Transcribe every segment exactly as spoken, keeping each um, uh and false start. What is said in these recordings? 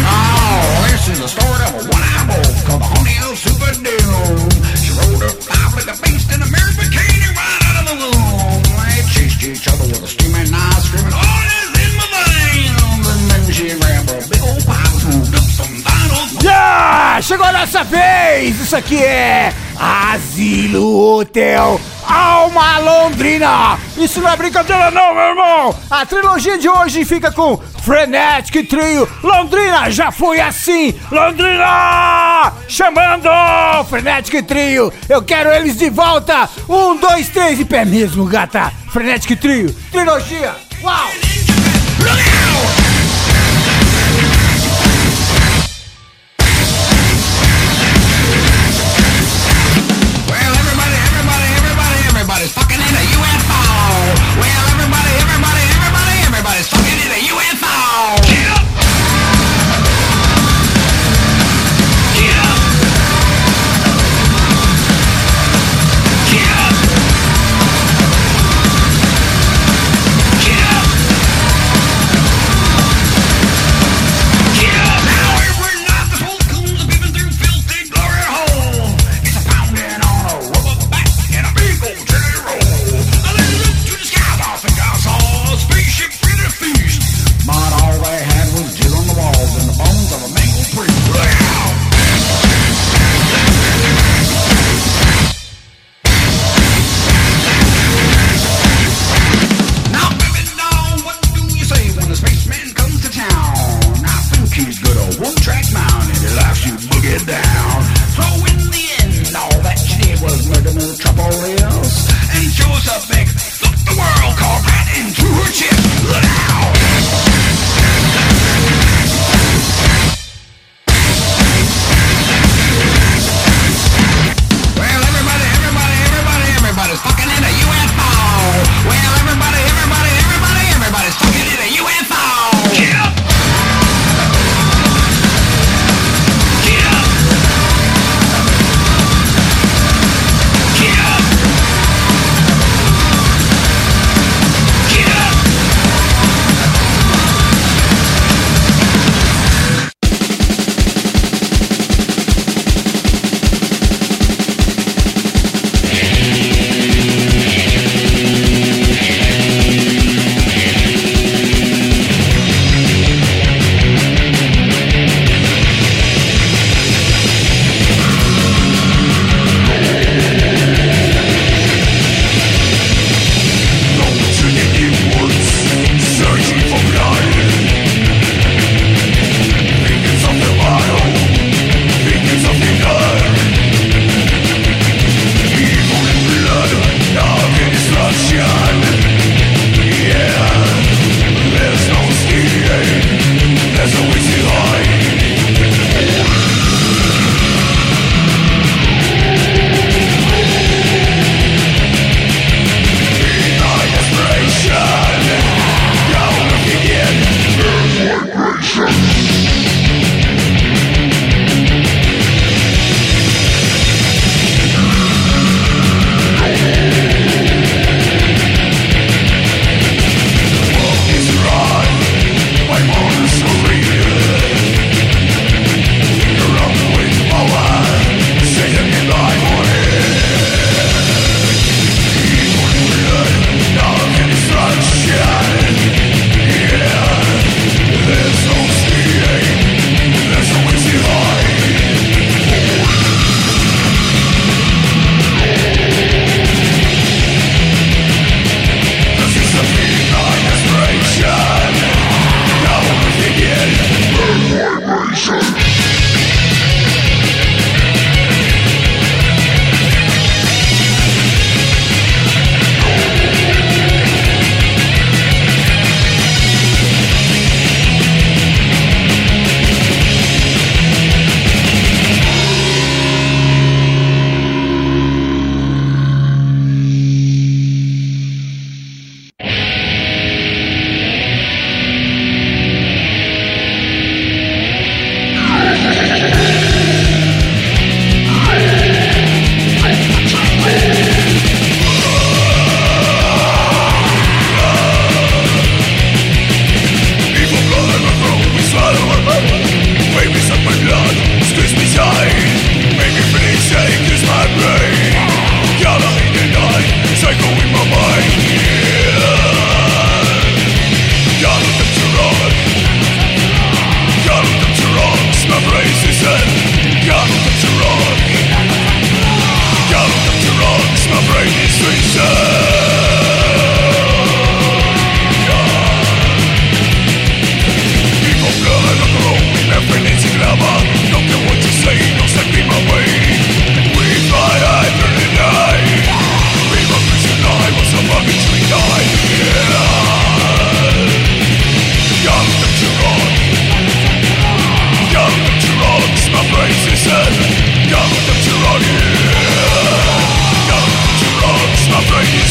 Oh, this is the story of a one-eyed wolf called the Honey-O Super Doom. She rolled up live like a beast in a mirror bikini right out of the womb. They chased each other with a steaming knife, screaming, "All is in my veins!" And then she grabbed a big old pipe and moved up some vinyl. Yeah! Chegou a nossa vez! Isso aqui é Asilo Hotel Alma Londrina! Isso não é brincadeira não, meu irmão! A trilogia de hoje fica com Frenetic Trio Londrina, já foi assim! Londrina! Chamando Frenetic Trio! Eu quero eles de volta! Um, dois, três e pé mesmo, gata! Frenetic Trio, trilogia! Uau! Everybody's fucking in a U F O. Well, everybody, everybody, everybody, everybody's fucking in a U F O. Get up! Get up! Get up! Get up!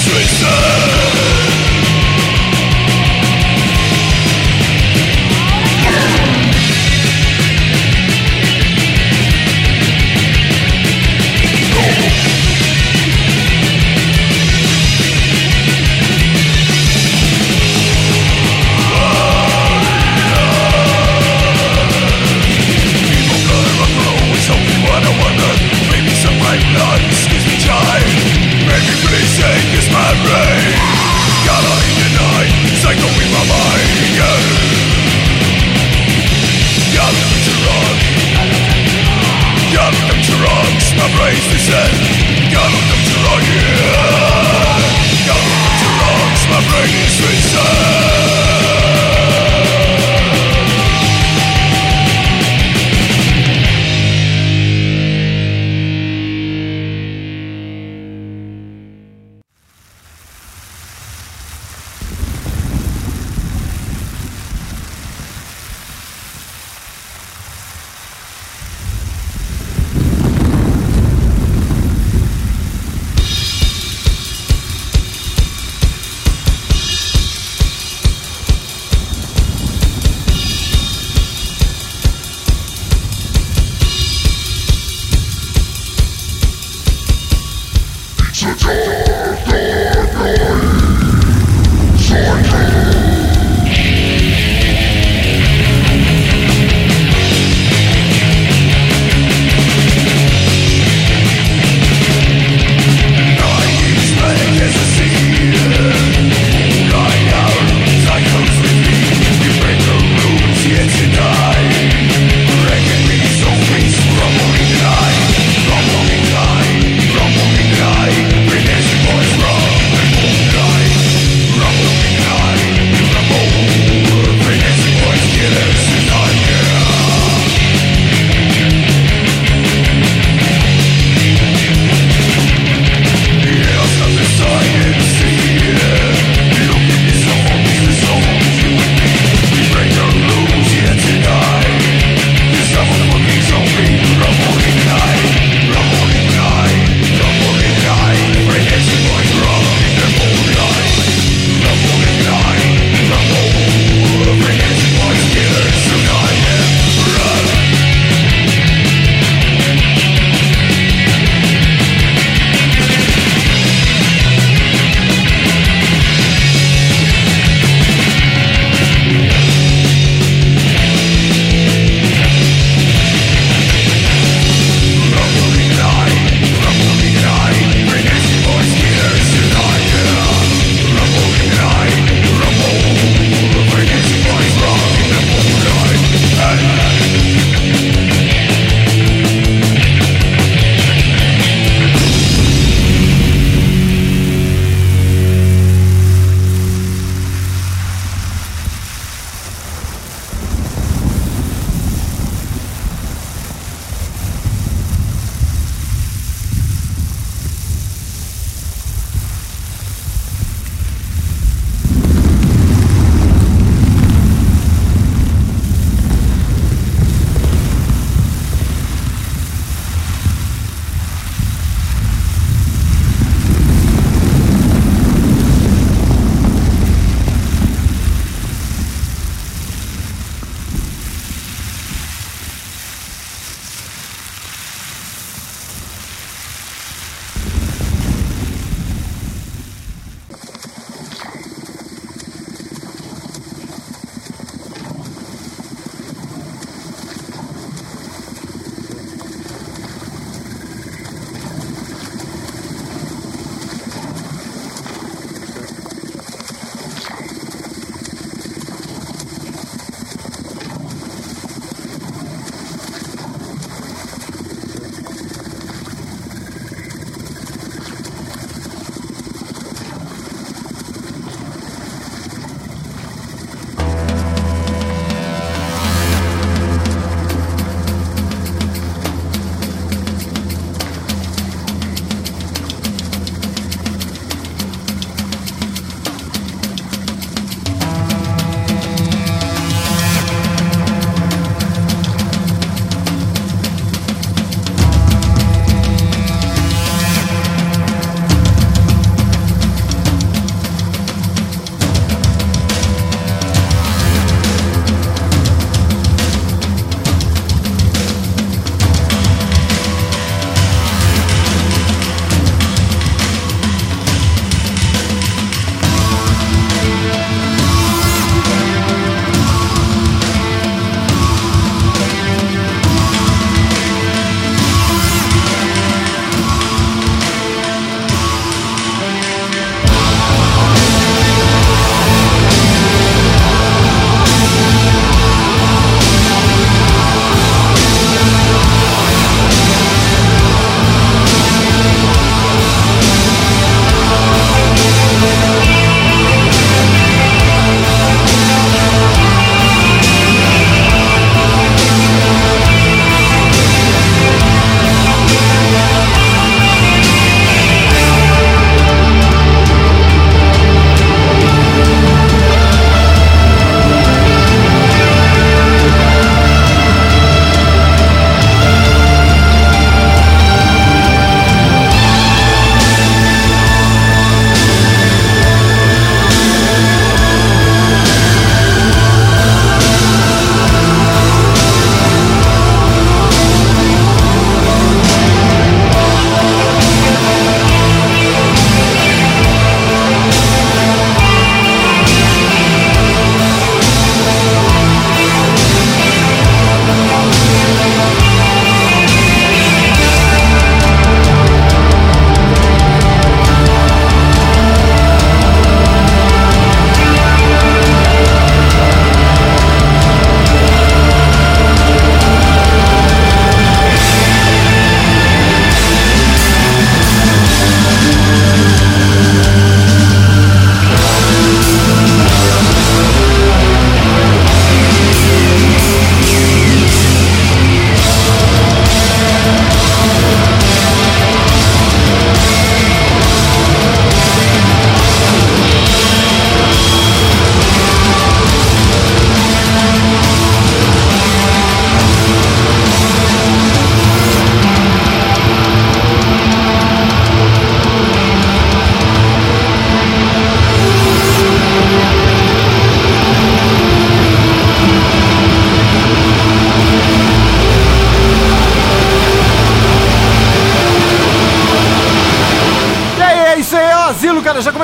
Excuse me, child. Maybe please take this my breath.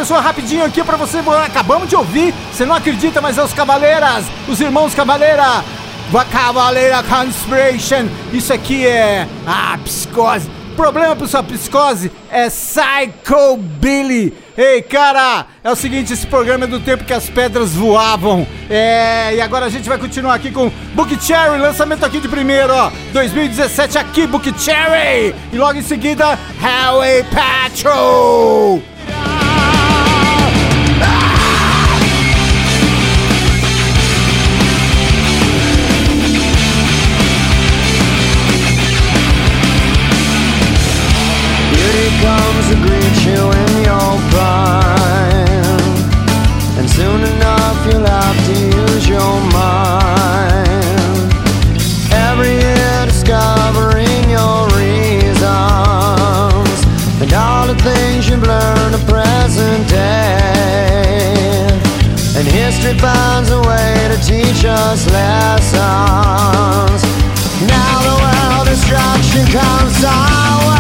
pessoal, rapidinho aqui pra você. Acabamos de ouvir, você não acredita, mas é os Cavaleiras, os irmãos Cavaleira, Cavaleira Conspiration. Isso aqui é a psicose. O problema pra sua psicose é Psychobilly. Ei, cara, é o seguinte, esse programa é do tempo que as pedras voavam. É, e agora a gente vai continuar aqui com Book Cherry, lançamento aqui de primeiro, ó, dois mil e dezessete aqui, Book Cherry. E logo em seguida, Highway Patrol. Comes to greet you in your prime, and soon enough you'll have to use your mind. Every year discovering your reasons and all the things you've learned the present day. And history finds a way to teach us lessons. Now the world destruction comes our way.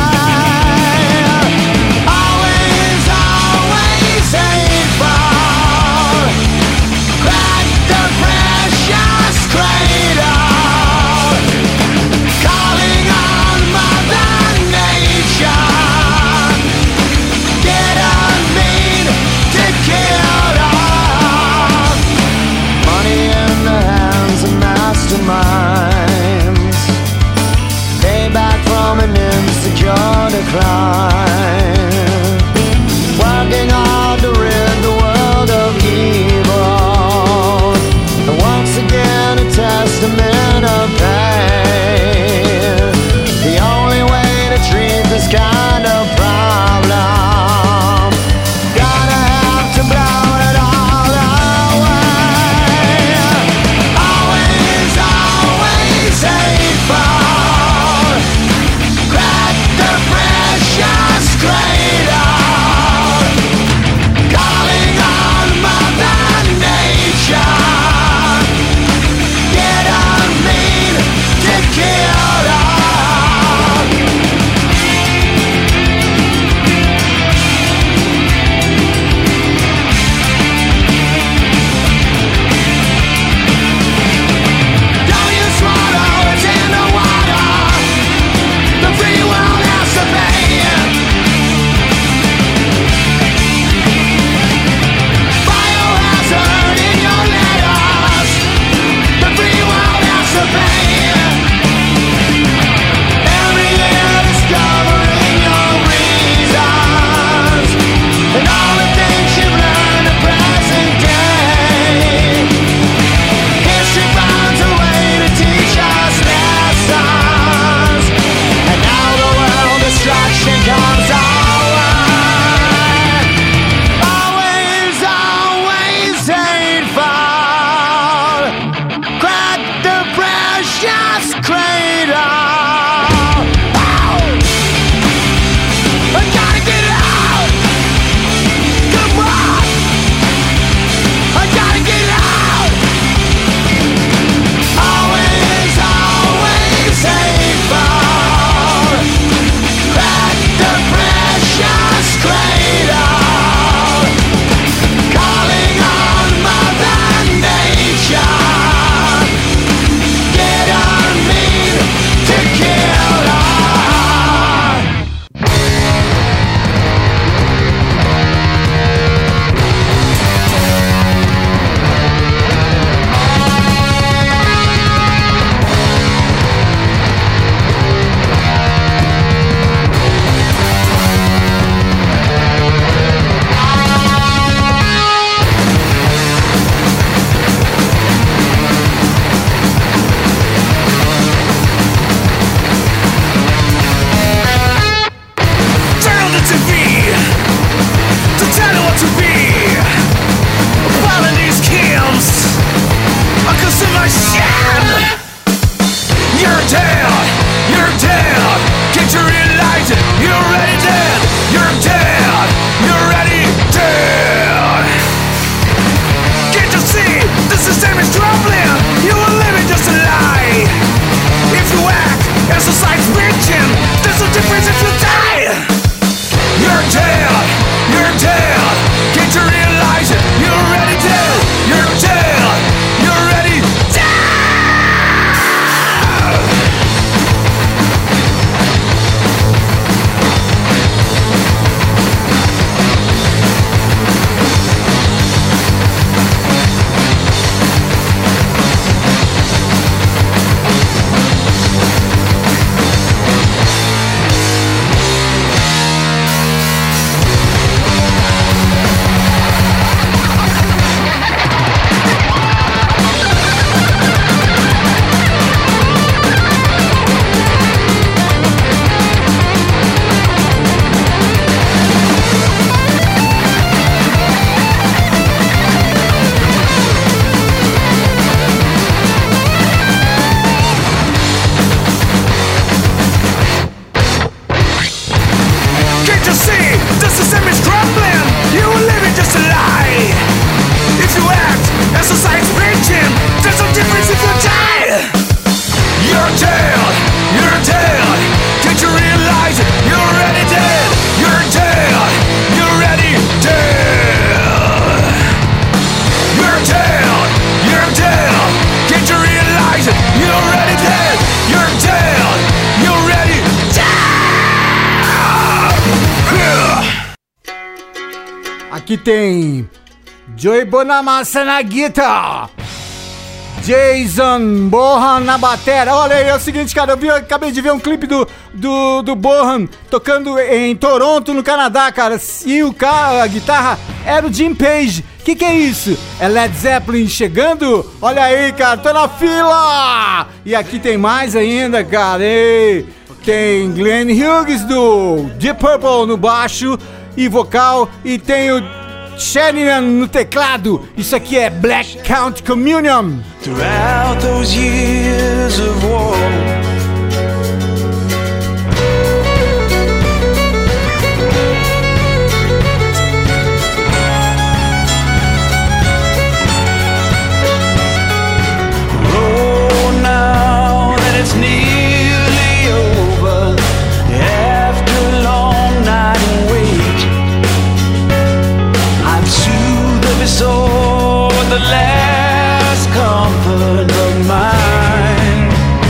Insecure decline, working hard to rid the world of evil, and once again a testament of pain. The only way to treat this kind of problem, gotta have to blow it all away. Always, always hateful. You're dead, you're dead. Aqui tem Joey Bonamassa na guitarra, Jason Bohan na batera. Olha aí, é o seguinte, cara, eu, vi, eu acabei de ver um clipe do, do, do Bohan tocando em Toronto, no Canadá, cara. E o cara, a guitarra era o Jim Page. Que que é isso? É Led Zeppelin chegando? Olha aí, cara, tô na fila! E aqui tem mais ainda, cara. E tem Glenn Hughes do Deep Purple no baixo e vocal. E tem o Sheridan no teclado. Isso aqui é Black Count Communion. Throughout those years of war, nearly over after a long night and wait. I've soothed every soul with the last comfort of mine.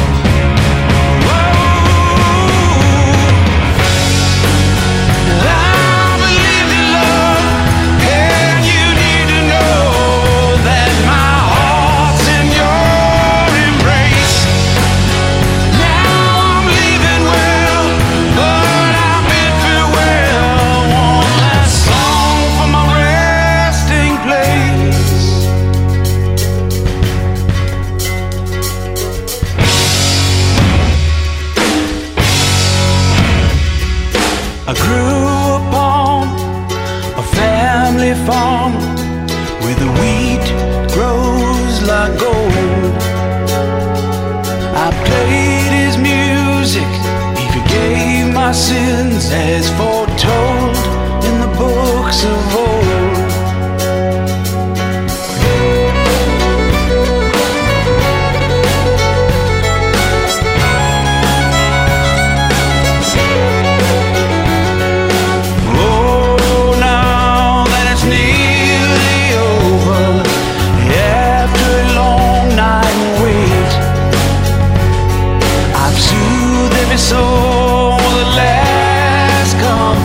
I believe in love, and you need to know that my heart's in your embrace. I grew upon a family farm where the wheat grows like gold. I played his music, he forgave my sins as foretold in the books of old. So the last come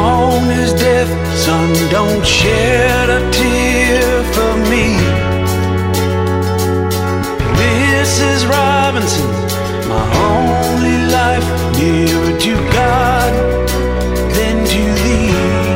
on his death, son, don't shed a tear for me. Missus Robinson, my only life, nearer to God than to thee.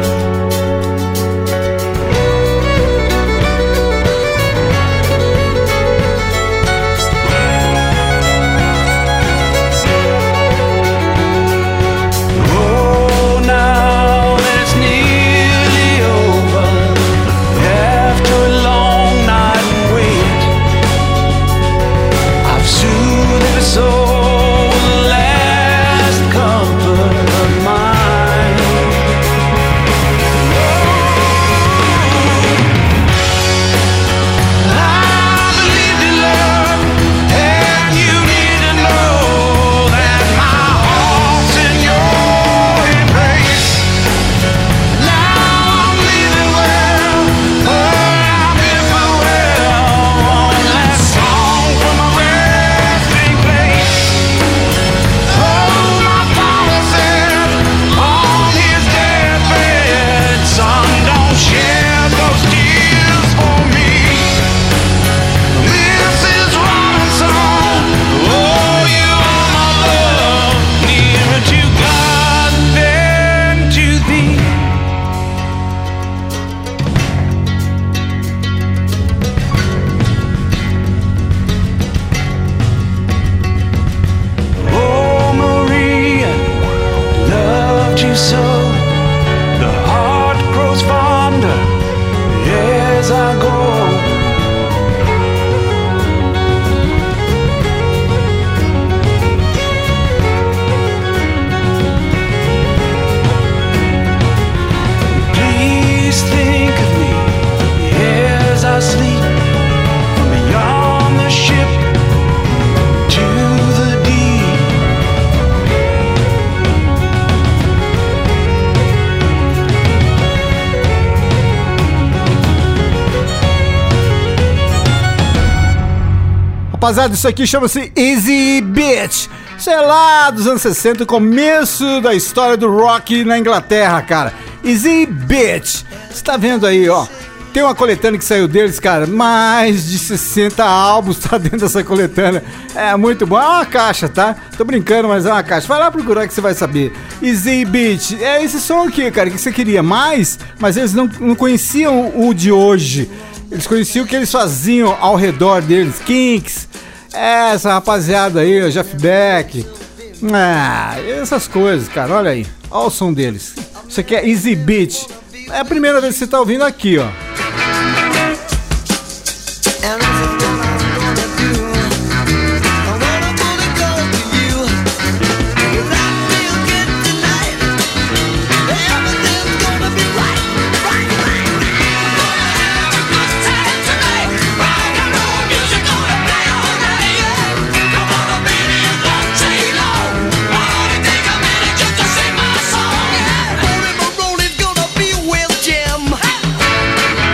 Rapaziada, isso aqui chama-se Easy Bitch. Isso é lá dos anos sessenta, começo da história do rock na Inglaterra, cara. Easy Bitch. Você tá vendo aí, ó. Tem uma coletânea que saiu deles, cara. Mais de sessenta álbuns tá dentro dessa coletânea. É muito bom. É uma caixa, tá? Tô brincando, mas é uma caixa. Vai lá procurar que você vai saber. Easy Bitch. É esse som aqui, cara, que você queria mais, mas eles não, não conheciam o de hoje. Eles conheciam o que eles faziam ao redor deles. Kinks, essa rapaziada aí, o Jeff Beck. Ah, essas coisas, cara, olha aí. Olha o som deles. Isso aqui é Easy Bitch. É a primeira vez que você tá ouvindo aqui, ó. Jim.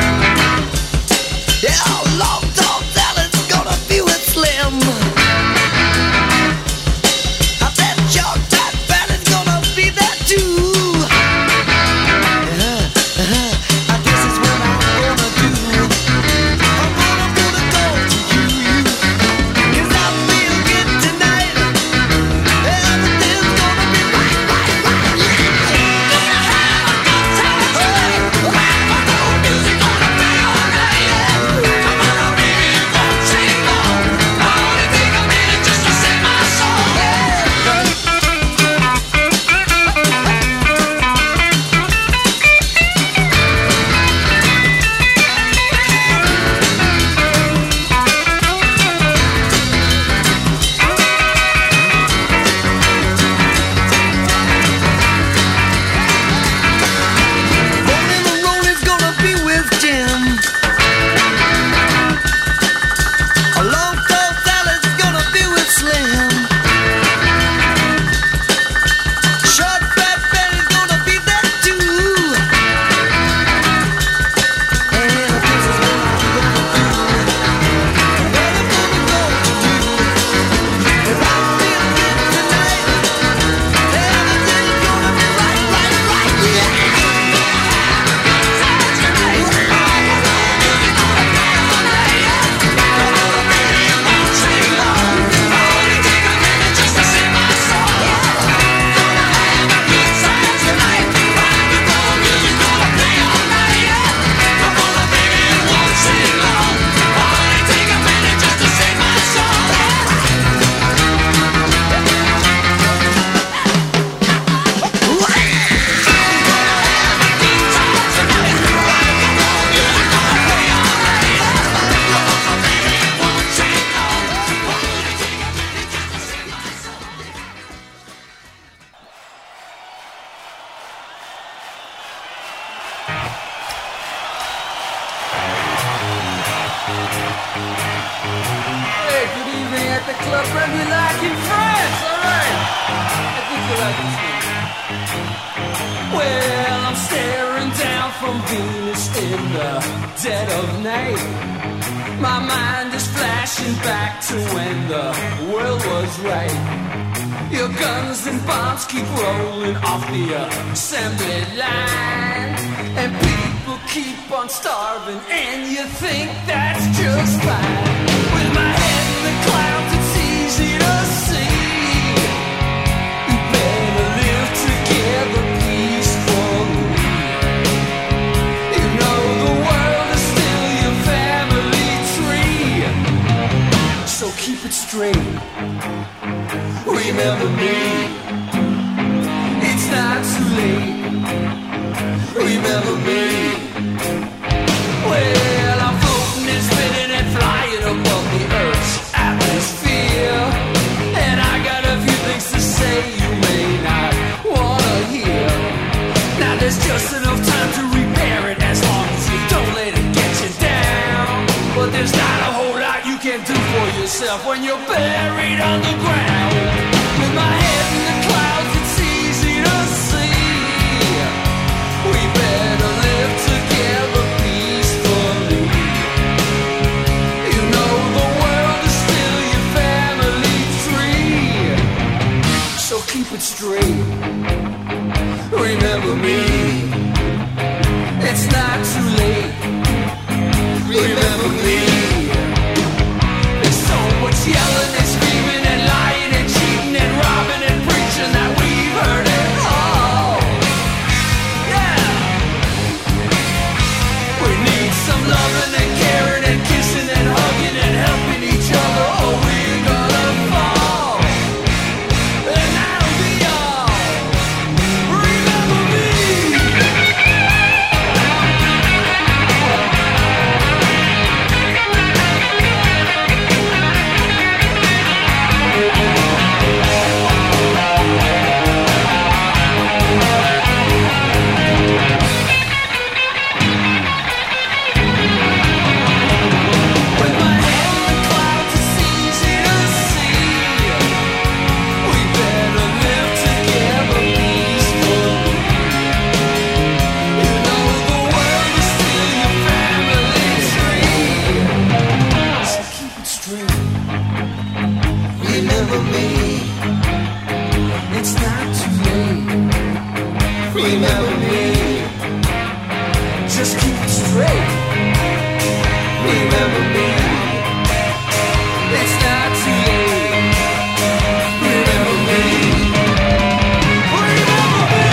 Hey, good evening at the Club Remulac in France. All right. I think you like this one. Well, I'm staring down from Venus in the dead of night. My mind is flashing back to when the world was right. Your guns and bombs keep rolling off the assembly line, and people keep on starving, and you think that's just fine. With my head in the clouds, it's easy to see. You better live together peacefully. You know the world is still your family tree, so keep it straight. Remember me. It's not too late. Remember me. Well, I'm floating and spinning and flying above the Earth's atmosphere, and I got a few things to say you may not wanna hear. Now there's just enough time to repair it, as long as you don't let it get you down. But there's not a whole lot you can do for yourself when you're buried underground. With my head in the clouds, it's easy to see. We better live together peacefully. You know the world is still your family tree, so keep it straight. Remember me. It's not too late. Remember me. There's so much yelling and screaming and lying and cheating and robbing and preaching that we've heard it all. Yeah. We need some loving and caring and kissing and hugging and helping each other, or we're gonna fall. And that'll be all. Remember me. With my head in the clouds, it's easy to see. We better live together peacefully. You know the world is still your family tree, so keep it straight. Remember me. It's not too late. Remember me. Just keep it straight. Remember me. It's not too late. Remember me. Remember me.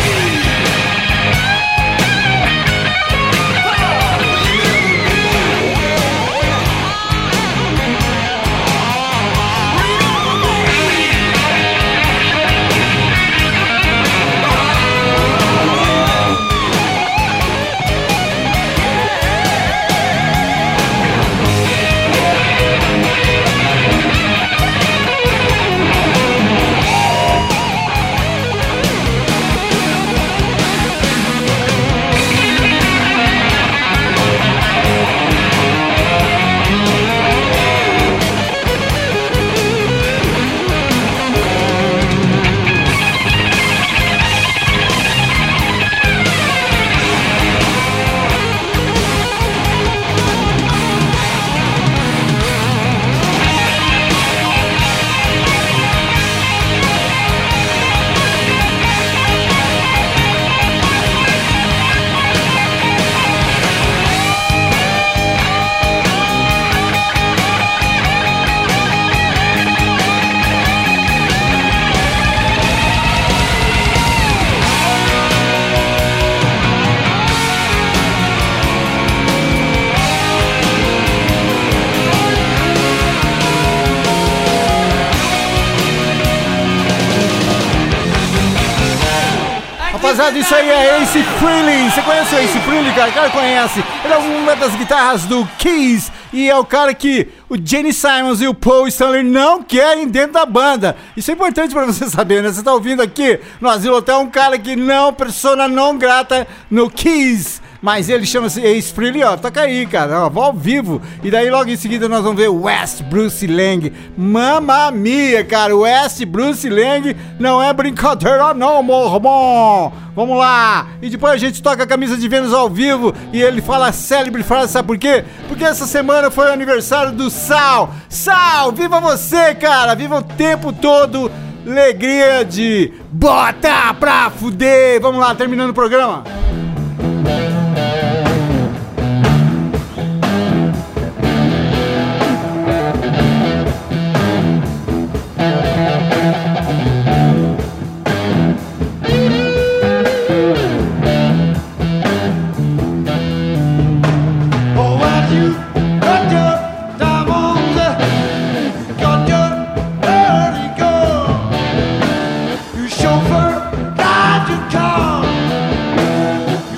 Rapaziada, isso aí é Ace Frehley. Você conhece o Ace Frehley, cara? O cara conhece. Ele é uma das guitarras do Kiss e é o cara que o Gene Simons e o Paul Stanley não querem dentro da banda. Isso é importante pra você saber, né? Você tá ouvindo aqui no Asilo Hotel um cara que não, persona não grata no Kiss. mas ele chama-se Ace Frehley, ó, toca aí, cara, ó, ao vivo. E daí logo em seguida nós vamos ver West Bruce Lang. Mamma mia, cara, West Bruce Lang não é brincadeira não, meu irmão. Vamos lá. E depois a gente toca a Camisa de Vênus ao vivo e ele fala a célebre frase, sabe por quê? Porque essa semana foi o aniversário do Sal. Sal, viva você, cara, viva o tempo todo. Alegria de bota pra fuder. Vamos lá, terminando o programa. Chauffeur, guide your car.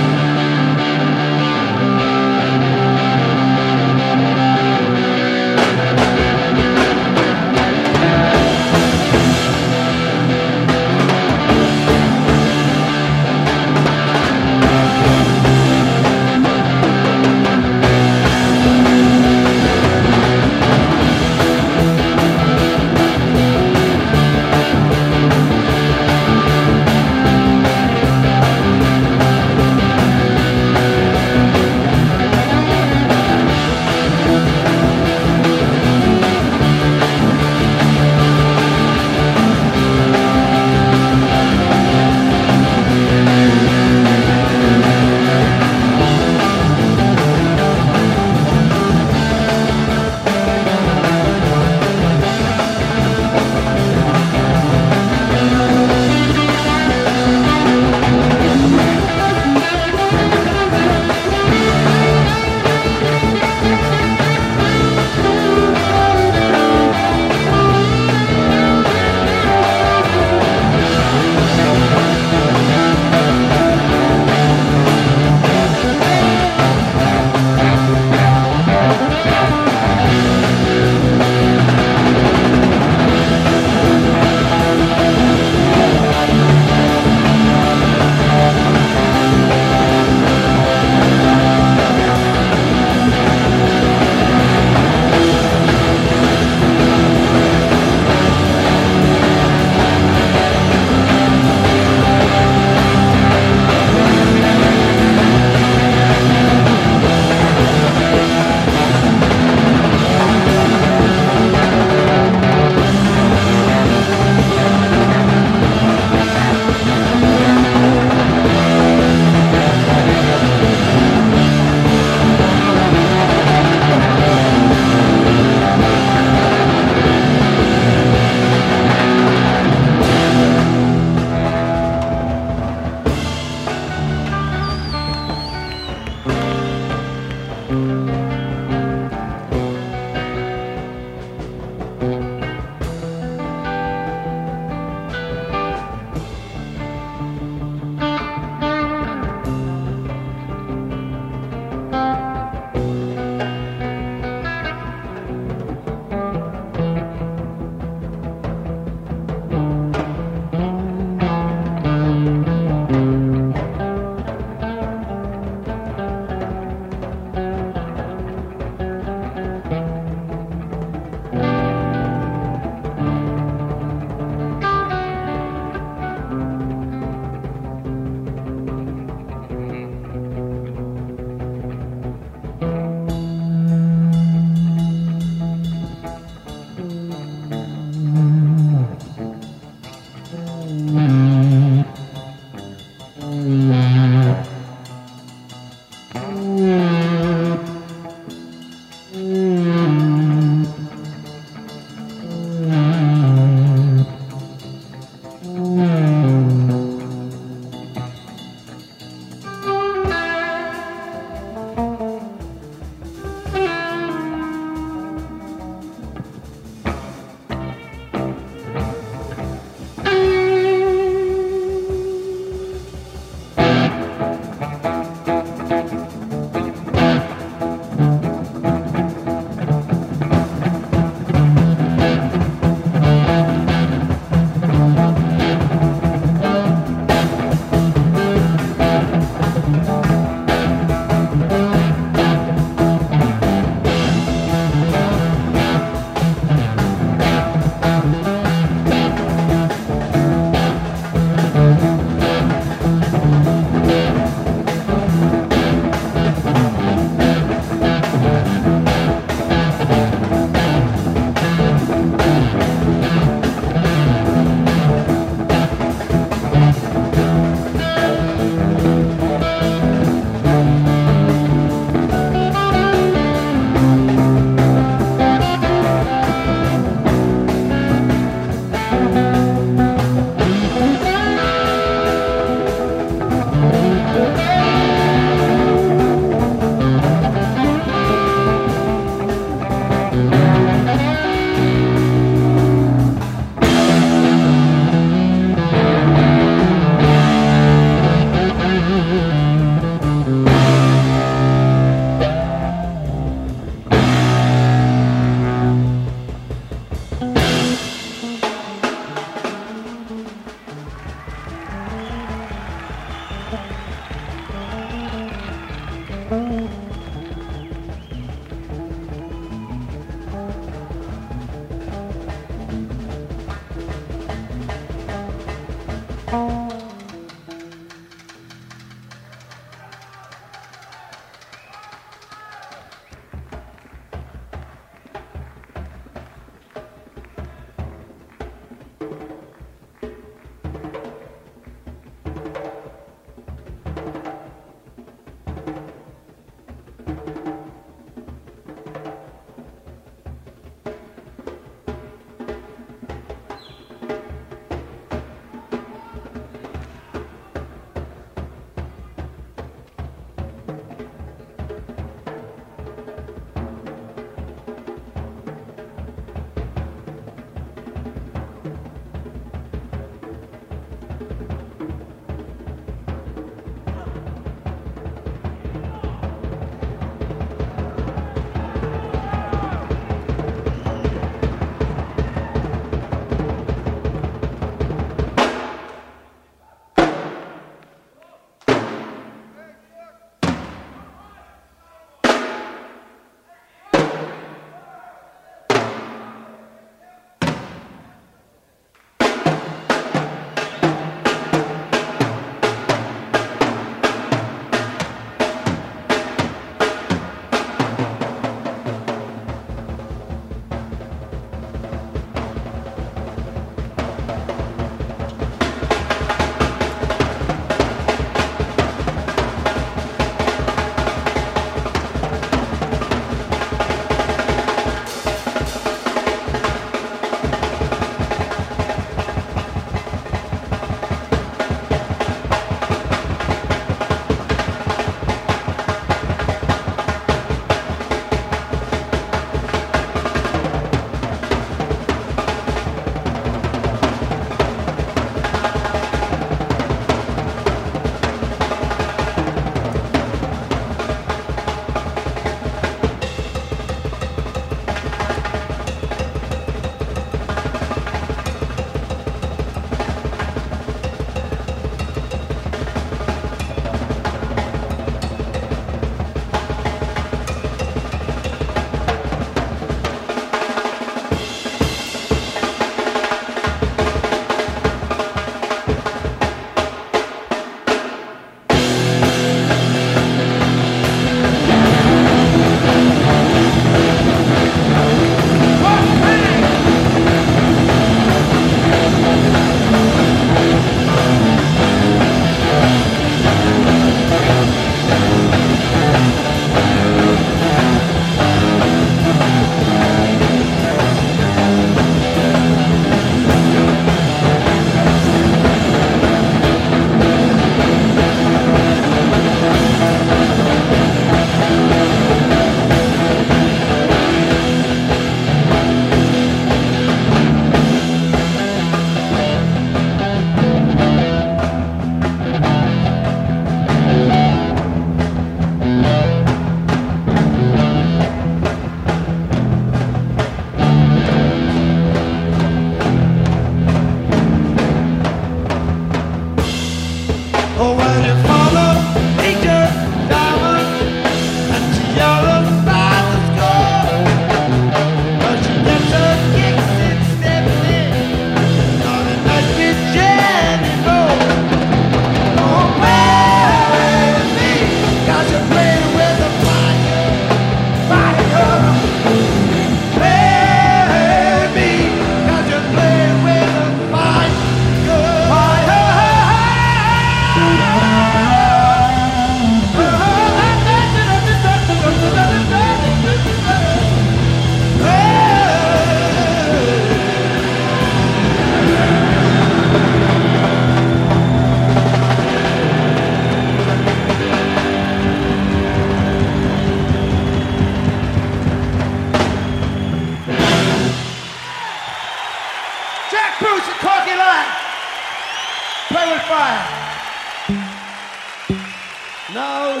Now,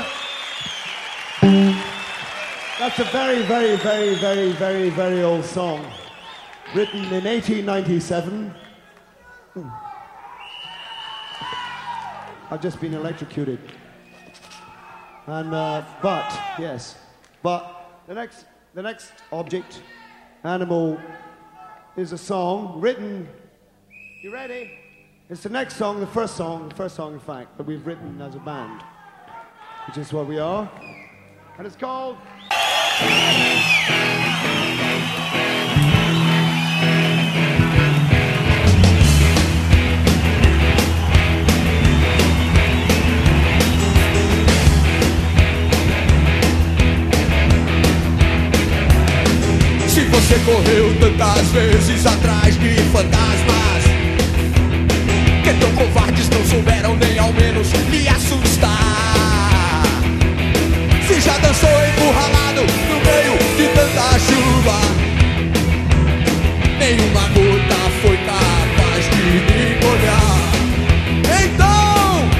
that's a very, very, very, very, very, very old song. written in eighteen ninety-seven. Hmm. I've just been electrocuted. And, uh, but, yes, but the next, the next object, animal, is a song written, you ready? It's the next song, the first song, the first song, in fact, that we've written as a band, which is what we are. And it's called... Se você correu tantas vezes atrás de fantasmas que tão covardes não souberam nem ao menos me assustar. Se já dançou encurralado no meio de tanta chuva, nenhuma gota foi capaz de me molhar. Então,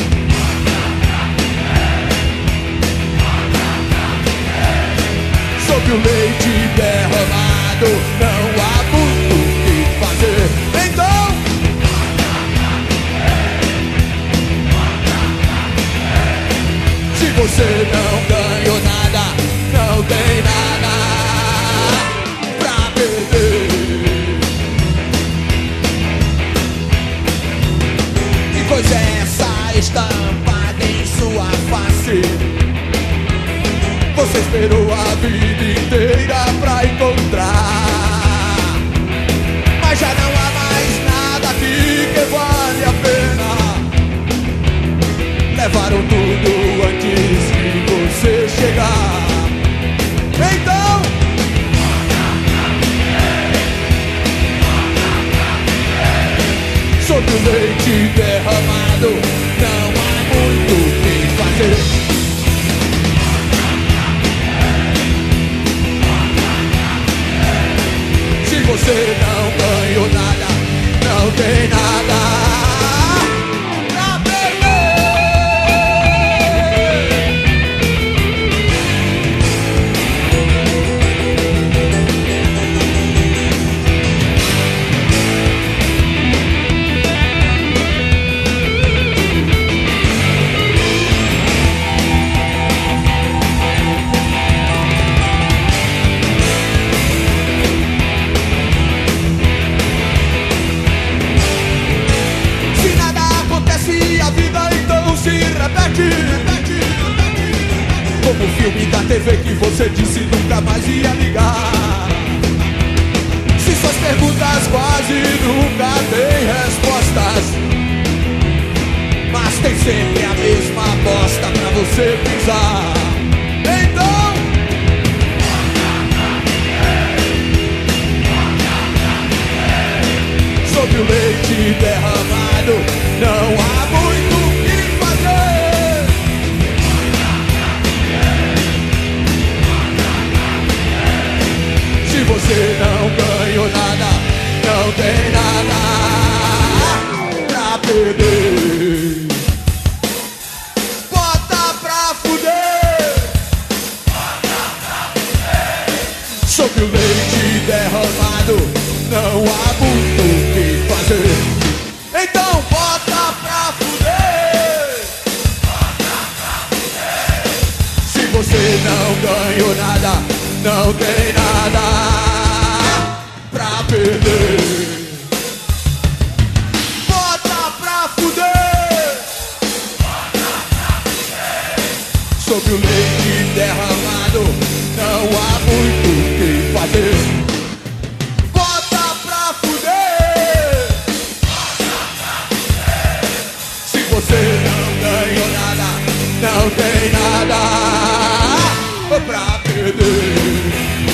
sob o leite derramado, não há muito o que fazer. Então, se você não ganhou nada, não tem nada pra perder. Que coisa é essa estampada em sua face? Você esperou a vida inteira pra encontrar, mas já não há mais nada aqui que vale a pena. Levaram tudo antes de você chegar. Então, sob o leite derramado, não há muito o que fazer. Se você não ganhou nada, não tem nada pra perder. Como o filme da T V que você disse nunca mais ia ligar. Se suas perguntas quase nunca têm respostas, mas tem sempre a mesma bosta pra você pisar. Então, sob o leite derramado, não há muito o que fazer. Se você não ganhou nada, não tem nada pra perder. Bota pra fuder. Sob o leite derramado, não há muito o que fazer. Então bota pra fuder. Se você não ganhou nada, não tem nada pra perder. Bota pra fuder. Sob o leite derramado, não há muito o que fazer. Bota pra fuder. Se você não ganhou nada, não tem nada pra perder.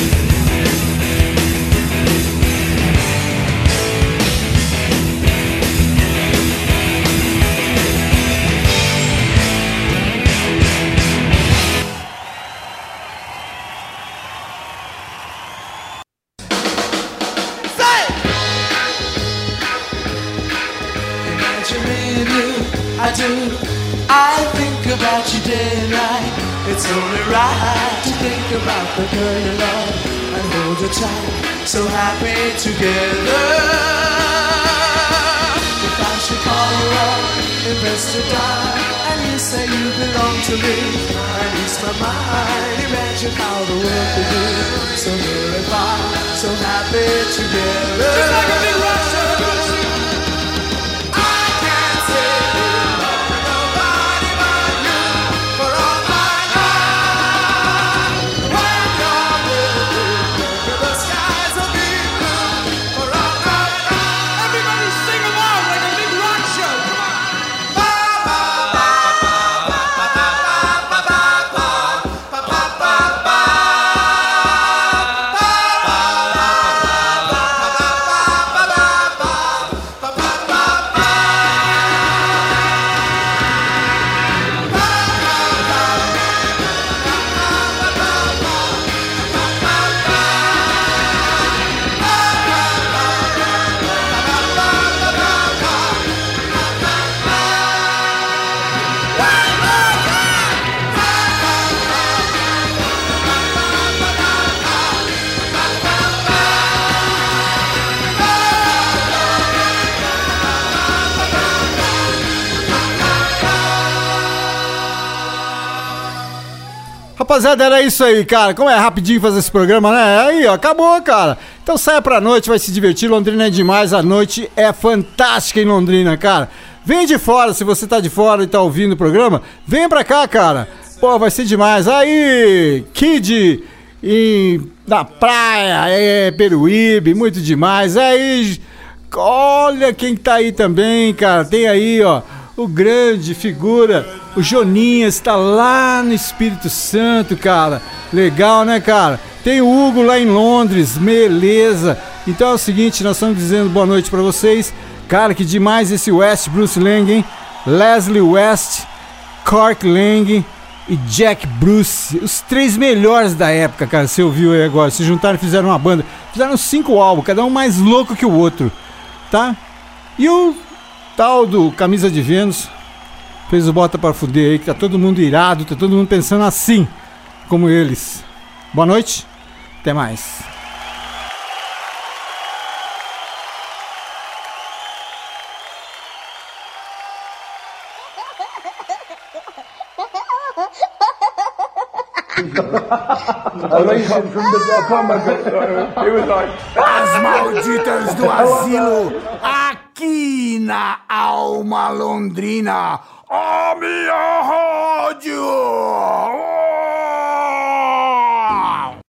I do, I think about you day and night. It's only right to think about the girl you love and hold her tight. so happy together. If I should call you up and press to die, and you say you belong to me, and ease my mind, imagine how the world could be so very fine, so happy together. Just like a big rock star. I can't say nobody but you for all my life. When you're with me, the skies will be blue for all my life. Everybody sing along like a big rock show. Come on. Ba ba ba ba ba ba ba ba ba ba ba ba ba. Rapaziada, era isso aí, cara. Como é rapidinho fazer esse programa, né? Aí, ó, acabou, cara. Então saia pra noite, vai se divertir. Londrina é demais, a noite é fantástica em Londrina, cara. Vem de fora, se você tá de fora e tá ouvindo o programa, vem pra cá, cara. Pô, vai ser demais. Aí, Kid em, na praia, é, Peruíbe, muito demais. Aí, olha quem tá aí também, cara. Tem aí, ó, o grande figura, o Joninhas, está lá no Espírito Santo, cara. Legal, né, cara? Tem o Hugo lá em Londres, beleza. Então é o seguinte, nós estamos dizendo boa noite pra vocês. Cara, que demais esse West, Bruce Lang, hein? Leslie West, Cork Lang e Jack Bruce. Os três melhores da época, cara, você ouviu aí agora. Se juntaram e fizeram uma banda. Fizeram cinco álbuns, cada um mais louco que o outro, tá? E o tal do Camisa de Vênus fez o Bota Pra Fuder aí, que tá todo mundo irado, tá todo mundo pensando assim, como eles. Boa noite, até mais. As malditas do asilo, aqui na Alma Londrina, a minha rádio.